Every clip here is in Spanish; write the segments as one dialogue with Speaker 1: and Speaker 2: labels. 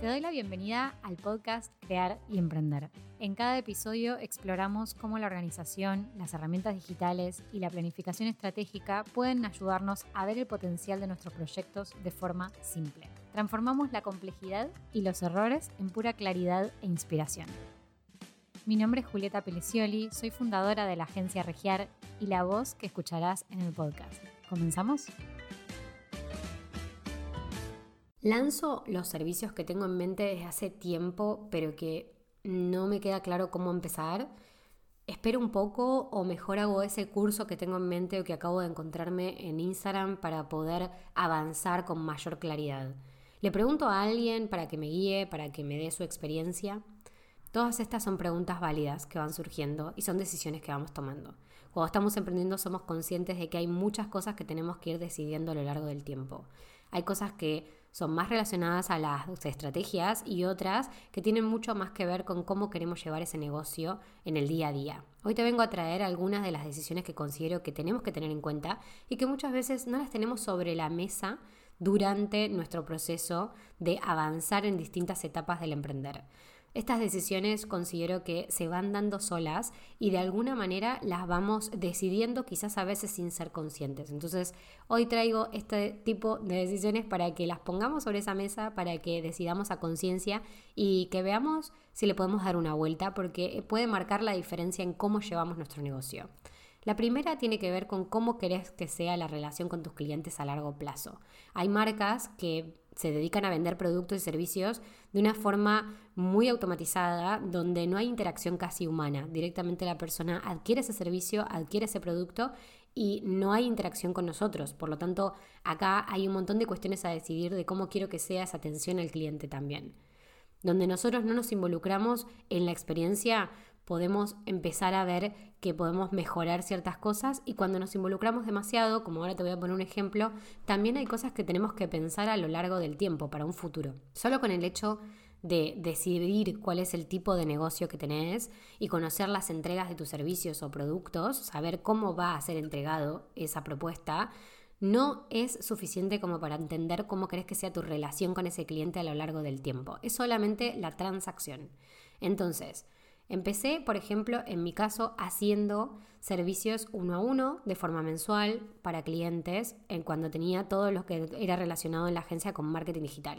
Speaker 1: Te doy la bienvenida al podcast Crear y Emprender. En cada episodio exploramos cómo la organización, las herramientas digitales y la planificación estratégica pueden ayudarnos a ver el potencial de nuestros proyectos de forma simple. Transformamos la complejidad y los errores en pura claridad e inspiración. Mi nombre es Julieta Pelicioli, soy fundadora de la agencia Regiar y la voz que escucharás en el podcast. ¿Comenzamos?
Speaker 2: Lanzo los servicios que tengo en mente desde hace tiempo, pero que no me queda claro cómo empezar. Espero un poco o mejor hago ese curso que tengo en mente o que acabo de encontrarme en Instagram para poder avanzar con mayor claridad. Le pregunto a alguien para que me guíe, para que me dé su experiencia. Todas estas son preguntas válidas que van surgiendo y son decisiones que vamos tomando. Cuando estamos emprendiendo somos conscientes de que hay muchas cosas que tenemos que ir decidiendo a lo largo del tiempo. Hay cosas que son más relacionadas a las estrategias y otras que tienen mucho más que ver con cómo queremos llevar ese negocio en el día a día. Hoy te vengo a traer algunas de las decisiones que considero que tenemos que tener en cuenta y que muchas veces no las tenemos sobre la mesa durante nuestro proceso de avanzar en distintas etapas del emprender. Estas decisiones considero que se van dando solas y de alguna manera las vamos decidiendo quizás a veces sin ser conscientes. Entonces hoy traigo este tipo de decisiones para que las pongamos sobre esa mesa, para que decidamos a conciencia y que veamos si le podemos dar una vuelta porque puede marcar la diferencia en cómo llevamos nuestro negocio. La primera tiene que ver con cómo querés que sea la relación con tus clientes a largo plazo. Hay marcas que se dedican a vender productos y servicios de una forma muy automatizada, donde no hay interacción casi humana. Directamente la persona adquiere ese servicio, adquiere ese producto y no hay interacción con nosotros. Por lo tanto, acá hay un montón de cuestiones a decidir de cómo quiero que sea esa atención al cliente también. Donde nosotros no nos involucramos en la experiencia, podemos empezar a ver que podemos mejorar ciertas cosas y cuando nos involucramos demasiado, como ahora te voy a poner un ejemplo, también hay cosas que tenemos que pensar a lo largo del tiempo para un futuro. Solo con el hecho de decidir cuál es el tipo de negocio que tenés y conocer las entregas de tus servicios o productos, saber cómo va a ser entregado esa propuesta, no es suficiente como para entender cómo querés que sea tu relación con ese cliente a lo largo del tiempo. Es solamente la transacción. Entonces, empecé, por ejemplo, en mi caso, haciendo servicios 1 a 1 de forma mensual para clientes cuando tenía todo lo que era relacionado en la agencia con marketing digital.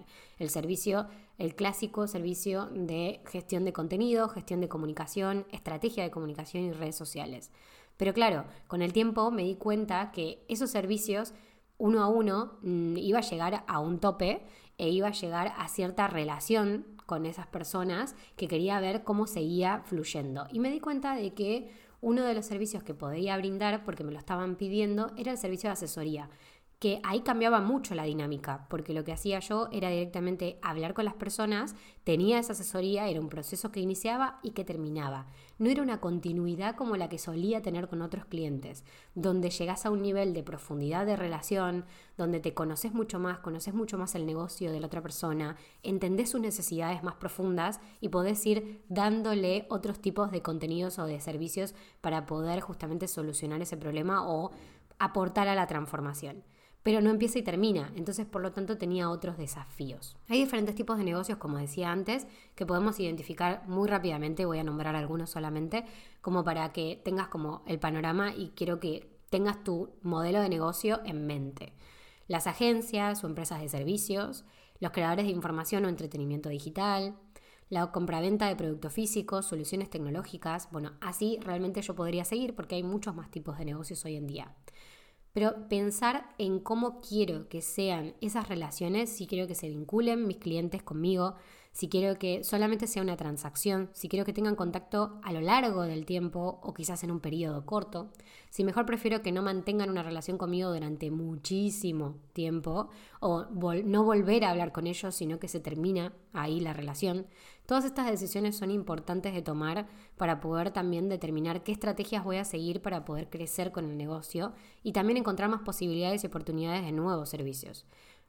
Speaker 2: El clásico servicio de gestión de contenido, gestión de comunicación, estrategia de comunicación y redes sociales. Pero claro, con el tiempo me di cuenta que esos servicios 1 a 1 iba a llegar a un tope e iba a llegar a cierta relación con esas personas que quería ver cómo seguía fluyendo. Y me di cuenta de que uno de los servicios que podía brindar, porque me lo estaban pidiendo, era el servicio de asesoría, que ahí cambiaba mucho la dinámica, porque lo que hacía yo era directamente hablar con las personas, tenía esa asesoría, era un proceso que iniciaba y que terminaba. No era una continuidad como la que solía tener con otros clientes, donde llegás a un nivel de profundidad de relación, donde te conoces mucho más el negocio de la otra persona, entendés sus necesidades más profundas y podés ir dándole otros tipos de contenidos o de servicios para poder justamente solucionar ese problema o aportar a la transformación. Pero no empieza y termina, entonces por lo tanto tenía otros desafíos. Hay diferentes tipos de negocios, como decía antes, que podemos identificar muy rápidamente, voy a nombrar algunos solamente, como para que tengas como el panorama y quiero que tengas tu modelo de negocio en mente. Las agencias o empresas de servicios, los creadores de información o entretenimiento digital, la compraventa de productos físicos, soluciones tecnológicas, así realmente yo podría seguir porque hay muchos más tipos de negocios hoy en día. Pero pensar en cómo quiero que sean esas relaciones, si quiero que se vinculen mis clientes conmigo, si quiero que solamente sea una transacción, si quiero que tengan contacto a lo largo del tiempo o quizás en un periodo corto, si mejor prefiero que no mantengan una relación conmigo durante muchísimo tiempo o no volver a hablar con ellos, sino que se termina ahí la relación. Todas estas decisiones son importantes de tomar para poder también determinar qué estrategias voy a seguir para poder crecer con el negocio y también encontrar más posibilidades y oportunidades de nuevos servicios.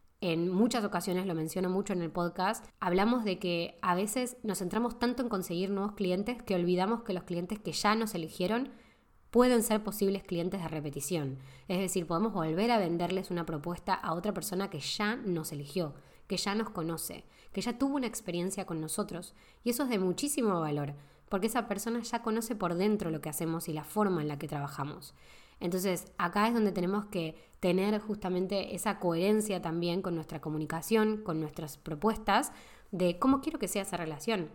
Speaker 2: En muchas ocasiones, lo menciono mucho en el podcast, hablamos de que a veces nos centramos tanto en conseguir nuevos clientes que olvidamos que los clientes que ya nos eligieron pueden ser posibles clientes de repetición. Es decir, podemos volver a venderles una propuesta a otra persona que ya nos eligió, que ya nos conoce, que ya tuvo una experiencia con nosotros. Y eso es de muchísimo valor, porque esa persona ya conoce por dentro lo que hacemos y la forma en la que trabajamos. Entonces, acá es donde tenemos que tener justamente esa coherencia también con nuestra comunicación, con nuestras propuestas de cómo quiero que sea esa relación.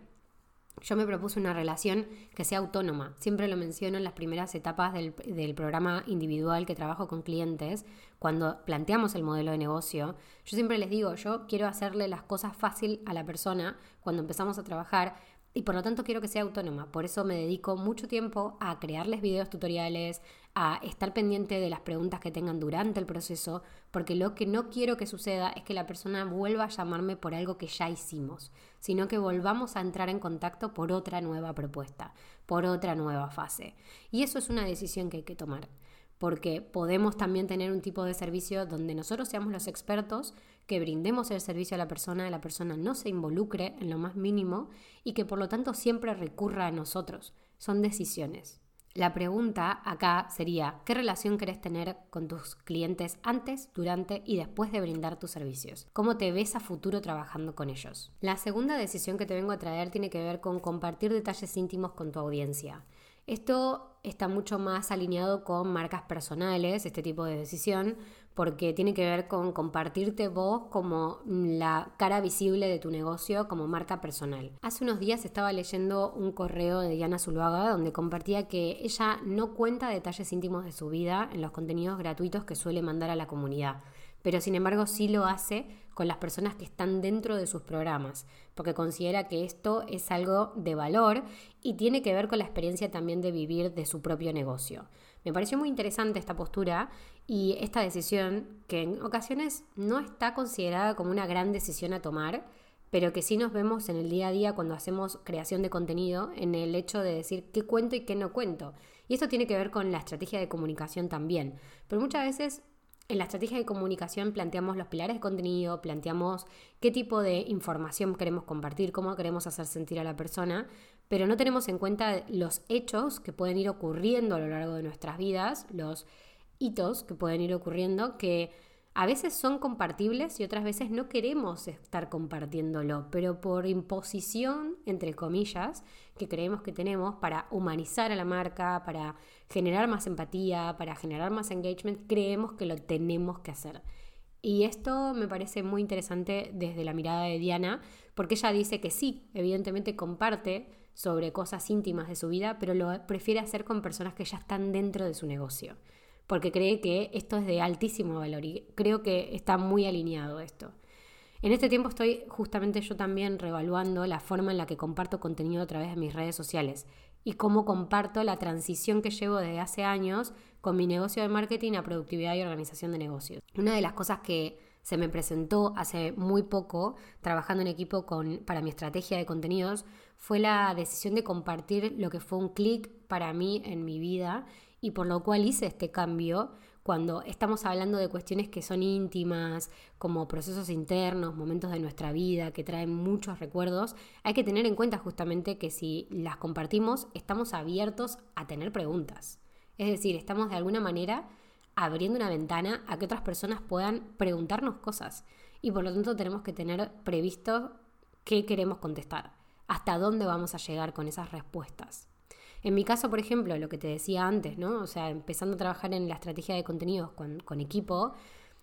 Speaker 2: Yo me propuse una relación que sea autónoma. Siempre lo menciono en las primeras etapas del programa individual que trabajo con clientes. Cuando planteamos el modelo de negocio, yo siempre les digo, yo quiero hacerle las cosas fácil a la persona cuando empezamos a trabajar y por lo tanto quiero que sea autónoma. Por eso me dedico mucho tiempo a crearles videos tutoriales, a estar pendiente de las preguntas que tengan durante el proceso, porque lo que no quiero que suceda es que la persona vuelva a llamarme por algo que ya hicimos, sino que volvamos a entrar en contacto por otra nueva propuesta, por otra nueva fase. Y eso es una decisión que hay que tomar, porque podemos también tener un tipo de servicio donde nosotros seamos los expertos, que brindemos el servicio a la persona no se involucre en lo más mínimo y que por lo tanto siempre recurra a nosotros. Son decisiones. La pregunta acá sería, ¿qué relación querés tener con tus clientes antes, durante y después de brindar tus servicios? ¿Cómo te ves a futuro trabajando con ellos? La segunda decisión que te vengo a traer tiene que ver con compartir detalles íntimos con tu audiencia. Esto está mucho más alineado con marcas personales, este tipo de decisión, porque tiene que ver con compartirte vos como la cara visible de tu negocio como marca personal. Hace unos días estaba leyendo un correo de Diana Zuluaga donde compartía que ella no cuenta detalles íntimos de su vida en los contenidos gratuitos que suele mandar a la comunidad, pero sin embargo sí lo hace con las personas que están dentro de sus programas, porque considera que esto es algo de valor y tiene que ver con la experiencia también de vivir de su propio negocio. Me pareció muy interesante esta postura y esta decisión que en ocasiones no está considerada como una gran decisión a tomar, pero que sí nos vemos en el día a día cuando hacemos creación de contenido, en el hecho de decir qué cuento y qué no cuento. Y esto tiene que ver con la estrategia de comunicación también, pero muchas veces en la estrategia de comunicación planteamos los pilares de contenido, planteamos qué tipo de información queremos compartir, cómo queremos hacer sentir a la persona, pero no tenemos en cuenta los hechos que pueden ir ocurriendo a lo largo de nuestras vidas, los hitos que pueden ir ocurriendo, que a veces son compartibles y otras veces no queremos estar compartiéndolo, pero por imposición, entre comillas, que creemos que tenemos para humanizar a la marca, para generar más empatía, para generar más engagement, creemos que lo tenemos que hacer. Y esto me parece muy interesante desde la mirada de Diana, porque ella dice que sí, evidentemente comparte sobre cosas íntimas de su vida, pero lo prefiere hacer con personas que ya están dentro de su negocio, porque cree que esto es de altísimo valor y creo que está muy alineado esto. En este tiempo estoy justamente yo también reevaluando la forma en la que comparto contenido a través de mis redes sociales y cómo comparto la transición que llevo desde hace años con mi negocio de marketing a productividad y organización de negocios. Una de las cosas que se me presentó hace muy poco, trabajando en equipo para mi estrategia de contenidos, fue la decisión de compartir lo que fue un clic para mí en mi vida y por lo cual hice este cambio cuando estamos hablando de cuestiones que son íntimas, como procesos internos, momentos de nuestra vida que traen muchos recuerdos. Hay que tener en cuenta justamente que si las compartimos, estamos abiertos a tener preguntas. Es decir, estamos de alguna manera abriendo una ventana a que otras personas puedan preguntarnos cosas y por lo tanto tenemos que tener previsto qué queremos contestar, hasta dónde vamos a llegar con esas respuestas. En mi caso, por ejemplo, lo que te decía antes, ¿no? O sea, empezando a trabajar en la estrategia de contenidos con equipo,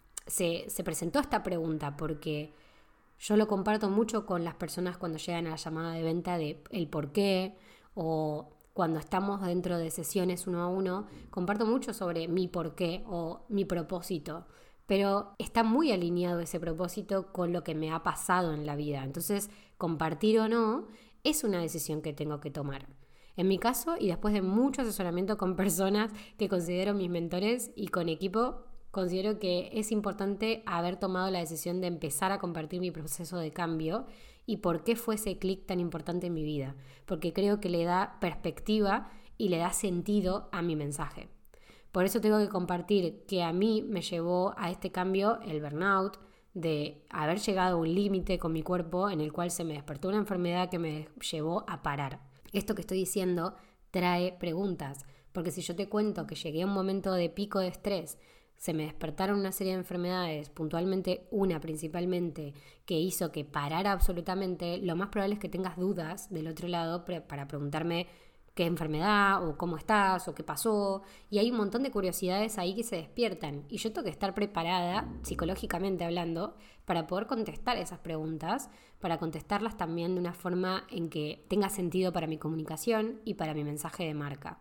Speaker 2: se presentó esta pregunta porque yo lo comparto mucho con las personas cuando llegan a la llamada de venta de el por qué o cuando estamos dentro de sesiones uno a uno, comparto mucho sobre mi por qué o mi propósito, pero está muy alineado ese propósito con lo que me ha pasado en la vida. Entonces, compartir o no es una decisión que tengo que tomar. En mi caso, y después de mucho asesoramiento con personas que considero mis mentores y con equipo, considero que es importante haber tomado la decisión de empezar a compartir mi proceso de cambio y por qué fue ese clic tan importante en mi vida, porque creo que le da perspectiva y le da sentido a mi mensaje. Por eso tengo que compartir que a mí me llevó a este cambio el burnout, de haber llegado a un límite con mi cuerpo en el cual se me despertó una enfermedad que me llevó a parar. Esto que estoy diciendo trae preguntas, porque si yo te cuento que llegué a un momento de pico de estrés, se me despertaron una serie de enfermedades, puntualmente una principalmente, que hizo que parara absolutamente, lo más probable es que tengas dudas del otro lado para preguntarme qué enfermedad o cómo estás o qué pasó, y hay un montón de curiosidades ahí que se despiertan y yo tengo que estar preparada, psicológicamente hablando, para poder contestar esas preguntas, para contestarlas también de una forma en que tenga sentido para mi comunicación y para mi mensaje de marca.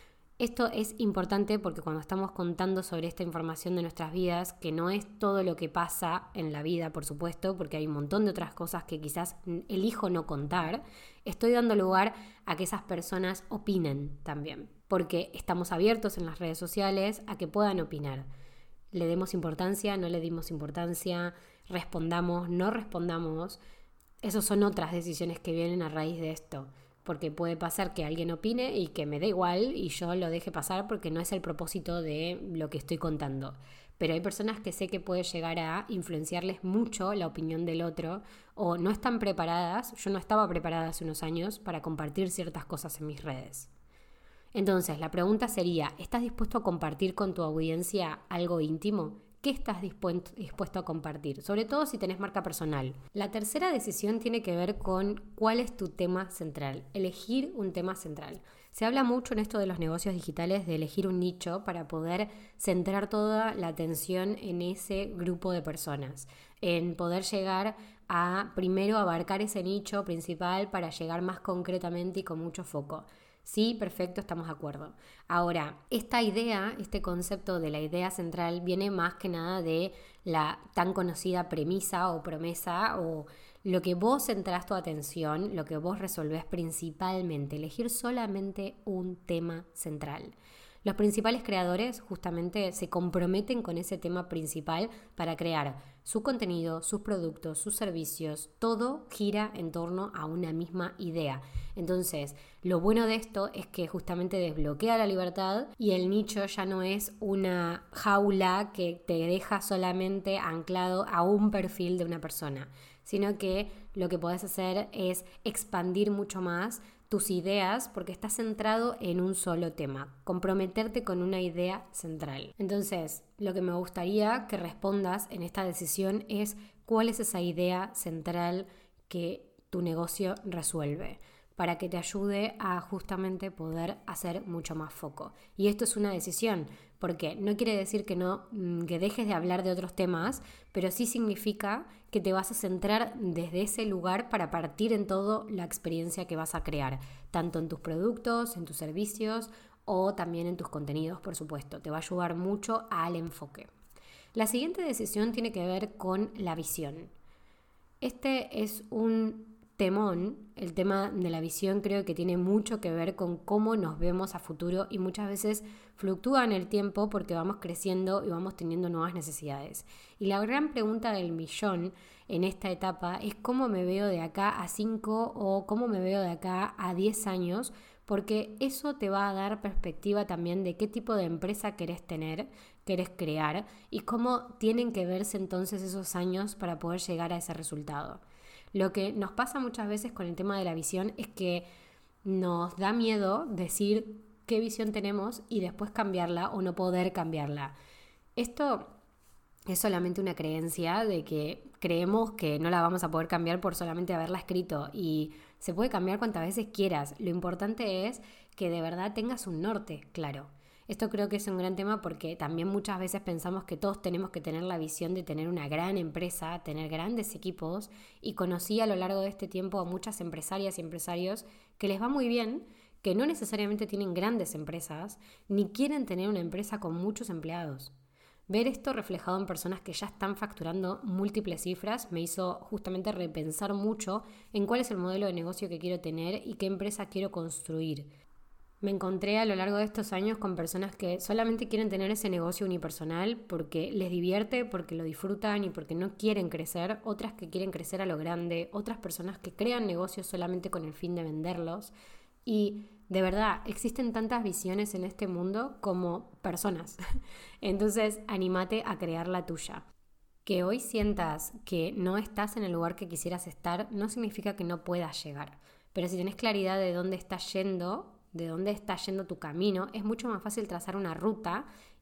Speaker 2: Esto es importante porque cuando estamos contando sobre esta información de nuestras vidas, que no es todo lo que pasa en la vida, por supuesto, porque hay un montón de otras cosas que quizás elijo no contar, estoy dando lugar a que esas personas opinen también, porque estamos abiertos en las redes sociales a que puedan opinar. Le demos importancia, no le dimos importancia, respondamos, no respondamos. Esas son otras decisiones que vienen a raíz de esto. Porque puede pasar que alguien opine y que me dé igual y yo lo deje pasar porque no es el propósito de lo que estoy contando. Pero hay personas que sé que puede llegar a influenciarles mucho la opinión del otro o no están preparadas. Yo no estaba preparada hace unos años para compartir ciertas cosas en mis redes. Entonces, la pregunta sería, ¿estás dispuesto a compartir con tu audiencia algo íntimo? ¿Qué estás dispuesto a compartir? Sobre todo si tenés marca personal. La tercera decisión tiene que ver con cuál es tu tema central. Elegir un tema central. Se habla mucho en esto de los negocios digitales de elegir un nicho para poder centrar toda la atención en ese grupo de personas. En poder llegar a primero abarcar ese nicho principal para llegar más concretamente y con mucho foco. Sí, perfecto, estamos de acuerdo. Ahora, esta idea, este concepto de la idea central viene más que nada de la tan conocida premisa o promesa o lo que vos centrás tu atención, lo que vos resolvés principalmente, elegir solamente un tema central. Los principales creadores justamente se comprometen con ese tema principal para crear su contenido, sus productos, sus servicios, todo gira en torno a una misma idea. Entonces, lo bueno de esto es que justamente desbloquea la libertad y el nicho ya no es una jaula que te deja solamente anclado a un perfil de una persona, sino que lo que podés hacer es expandir mucho más tus ideas porque estás centrado en un solo tema, comprometerte con una idea central. Entonces, lo que me gustaría que respondas en esta decisión es cuál es esa idea central que tu negocio resuelve, para que te ayude a justamente poder hacer mucho más foco. Y esto es una decisión, porque no quiere decir que dejes de hablar de otros temas, pero sí significa que te vas a centrar desde ese lugar para partir en todo la experiencia que vas a crear, tanto en tus productos, en tus servicios o también en tus contenidos, por supuesto. Te va a ayudar mucho al enfoque. La siguiente decisión tiene que ver con la visión. Este es un temón. El tema de la visión creo que tiene mucho que ver con cómo nos vemos a futuro y muchas veces fluctúa en el tiempo porque vamos creciendo y vamos teniendo nuevas necesidades. Y la gran pregunta del millón en esta etapa es cómo me veo de acá a 5 o cómo me veo de acá a 10 años, porque eso te va a dar perspectiva también de qué tipo de empresa querés tener, querés crear y cómo tienen que verse entonces esos años para poder llegar a ese resultado. Lo que nos pasa muchas veces con el tema de la visión es que nos da miedo decir qué visión tenemos y después cambiarla o no poder cambiarla. Esto es solamente una creencia de que creemos que no la vamos a poder cambiar por solamente haberla escrito y se puede cambiar cuantas veces quieras. Lo importante es que de verdad tengas un norte claro. Esto creo que es un gran tema porque también muchas veces pensamos que todos tenemos que tener la visión de tener una gran empresa, tener grandes equipos, y conocí a lo largo de este tiempo a muchas empresarias y empresarios que les va muy bien, que no necesariamente tienen grandes empresas, ni quieren tener una empresa con muchos empleados. Ver esto reflejado en personas que ya están facturando múltiples cifras me hizo justamente repensar mucho en cuál es el modelo de negocio que quiero tener y qué empresa quiero construir. Me encontré a lo largo de estos años con personas que solamente quieren tener ese negocio unipersonal porque les divierte, porque lo disfrutan y porque no quieren crecer, otras que quieren crecer a lo grande, otras personas que crean negocios solamente con el fin de venderlos. Y de verdad, existen tantas visiones en este mundo como personas. Entonces, anímate a crear la tuya. Que hoy sientas que no estás en el lugar que quisieras estar no significa que no puedas llegar. Pero si tenés claridad de dónde está yendo tu camino, es mucho más fácil trazar una ruta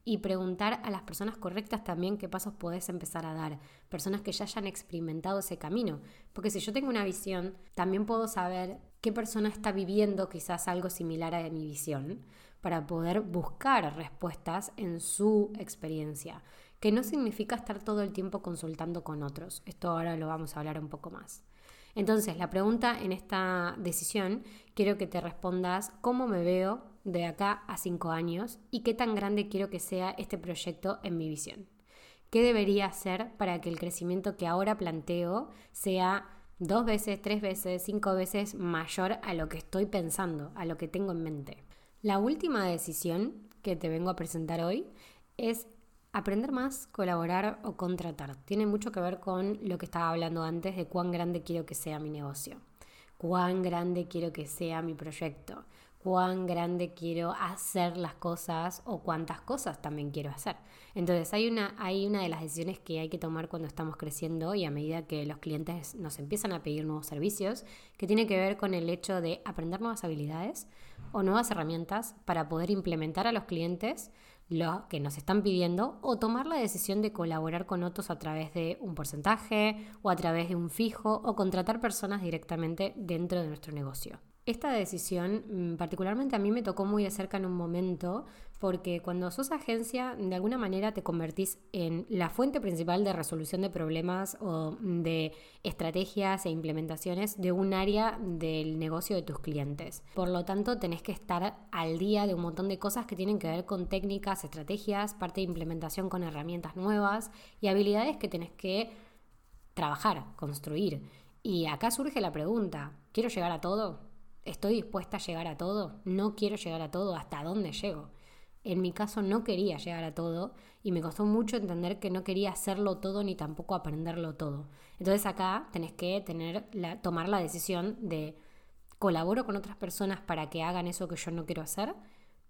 Speaker 2: y preguntar a las personas correctas también qué pasos podés empezar a dar, personas que ya hayan experimentado ese camino, porque si yo tengo una visión, también puedo saber qué persona está viviendo quizás algo similar a mi visión para poder buscar respuestas en su experiencia, que no significa estar todo el tiempo consultando con otros. Esto ahora lo vamos a hablar un poco más. Entonces, la pregunta en esta decisión, quiero que te respondas cómo me veo de acá a 5 años y qué tan grande quiero que sea este proyecto en mi visión. ¿Qué debería hacer para que el crecimiento que ahora planteo sea 2 veces, 3 veces, 5 veces mayor a lo que estoy pensando, a lo que tengo en mente? La última decisión que te vengo a presentar hoy es aprender más, colaborar o contratar. Tiene mucho que ver con lo que estaba hablando antes de cuán grande quiero que sea mi negocio, cuán grande quiero que sea mi proyecto, cuán grande quiero hacer las cosas o cuántas cosas también quiero hacer. Entonces hay una de las decisiones que hay que tomar cuando estamos creciendo y a medida que los clientes nos empiezan a pedir nuevos servicios, que tiene que ver con el hecho de aprender nuevas habilidades o nuevas herramientas para poder implementar a los clientes lo que nos están pidiendo o tomar la decisión de colaborar con otros a través de un porcentaje o a través de un fijo o contratar personas directamente dentro de nuestro negocio. Esta decisión particularmente a mí me tocó muy de cerca en un momento porque cuando sos agencia de alguna manera te convertís en la fuente principal de resolución de problemas o de estrategias e implementaciones de un área del negocio de tus clientes. Por lo tanto, tenés que estar al día de un montón de cosas que tienen que ver con técnicas, estrategias, parte de implementación con herramientas nuevas y habilidades que tenés que trabajar, construir. Y acá surge la pregunta, ¿quiero llegar a todo? ¿Estoy dispuesta a llegar a todo? ¿No quiero llegar a todo? ¿Hasta dónde llego? En mi caso no quería llegar a todo y me costó mucho entender que no quería hacerlo todo ni tampoco aprenderlo todo. Entonces acá tenés que tomar la decisión de colaboro con otras personas para que hagan eso que yo no quiero hacer,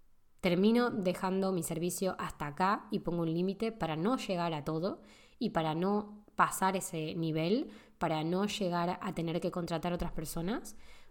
Speaker 2: termino dejando mi servicio hasta acá y pongo un límite para no llegar a todo y para no pasar ese nivel, para no llegar a tener que contratar otras personas.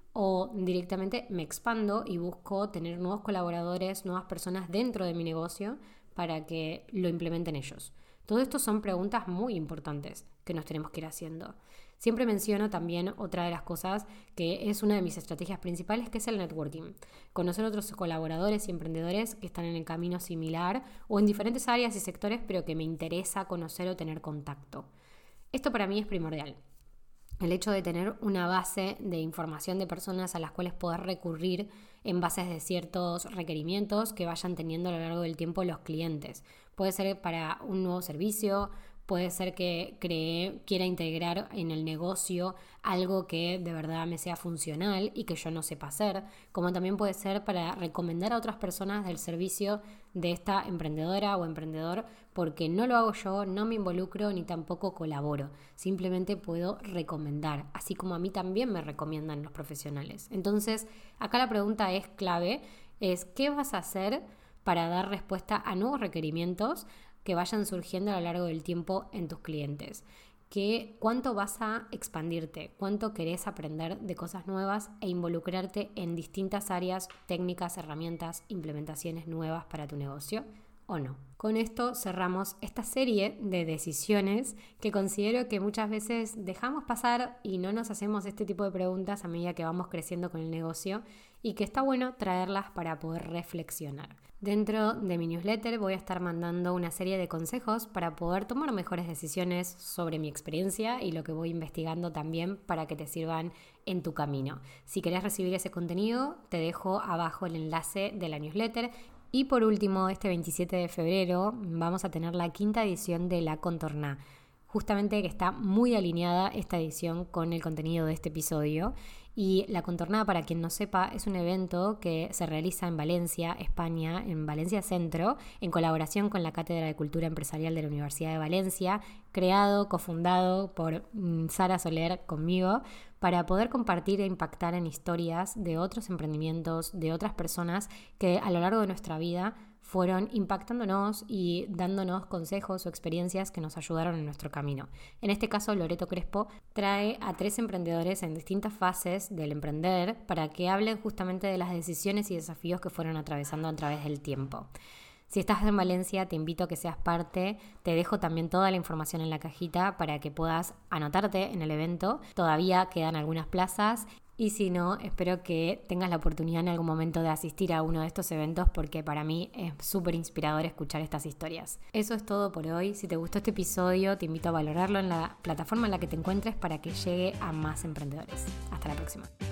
Speaker 2: O directamente me expando y busco tener nuevos colaboradores, nuevas personas dentro de mi negocio para que lo implementen ellos. Todo esto son preguntas muy importantes que nos tenemos que ir haciendo. Siempre menciono también otra de las cosas que es una de mis estrategias principales, que es el networking. Conocer otros colaboradores y emprendedores que están en el camino similar o en diferentes áreas y sectores, pero que me interesa conocer o tener contacto. Esto para mí es primordial. El hecho de tener una base de información de personas a las cuales poder recurrir en bases de ciertos requerimientos que vayan teniendo a lo largo del tiempo los clientes. Puede ser para un nuevo servicio, puede ser que quiera integrar en el negocio algo que de verdad me sea funcional y que yo no sepa hacer, como también puede ser para recomendar a otras personas del servicio de esta emprendedora o emprendedor, porque no lo hago yo, no me involucro ni tampoco colaboro, simplemente puedo recomendar, así como a mí también me recomiendan los profesionales. Entonces, acá la pregunta es clave, es ¿qué vas a hacer para dar respuesta a nuevos requerimientos que vayan surgiendo a lo largo del tiempo en tus clientes? ¿Cuánto vas a expandirte? ¿Cuánto querés aprender de cosas nuevas e involucrarte en distintas áreas, técnicas, herramientas, implementaciones nuevas para tu negocio o no? Con esto cerramos esta serie de decisiones que considero que muchas veces dejamos pasar y no nos hacemos este tipo de preguntas a medida que vamos creciendo con el negocio y que está bueno traerlas para poder reflexionar. Dentro de mi newsletter voy a estar mandando una serie de consejos para poder tomar mejores decisiones sobre mi experiencia y lo que voy investigando también para que te sirvan en tu camino. Si querés recibir ese contenido, te dejo abajo el enlace de la newsletter. Y por último, este 27 de febrero vamos a tener la 5ª edición de La Contorná. Justamente que está muy alineada esta edición con el contenido de este episodio. Y La Contorná, para quien no sepa, es un evento que se realiza en Valencia, España, en Valencia Centro, en colaboración con la Cátedra de Cultura Empresarial de la Universidad de Valencia, creado, cofundado por Sara Soler conmigo, para poder compartir e impactar en historias de otros emprendimientos, de otras personas que a lo largo de nuestra vida fueron impactándonos y dándonos consejos o experiencias que nos ayudaron en nuestro camino. En este caso, Loreto Crespo trae a 3 emprendedores en distintas fases del emprender para que hablen justamente de las decisiones y desafíos que fueron atravesando a través del tiempo. Si estás en Valencia, te invito a que seas parte. Te dejo también toda la información en la cajita para que puedas anotarte en el evento. Todavía quedan algunas plazas. Y si no, espero que tengas la oportunidad en algún momento de asistir a uno de estos eventos porque para mí es súper inspirador escuchar estas historias. Eso es todo por hoy. Si te gustó este episodio, te invito a valorarlo en la plataforma en la que te encuentres para que llegue a más emprendedores. Hasta la próxima.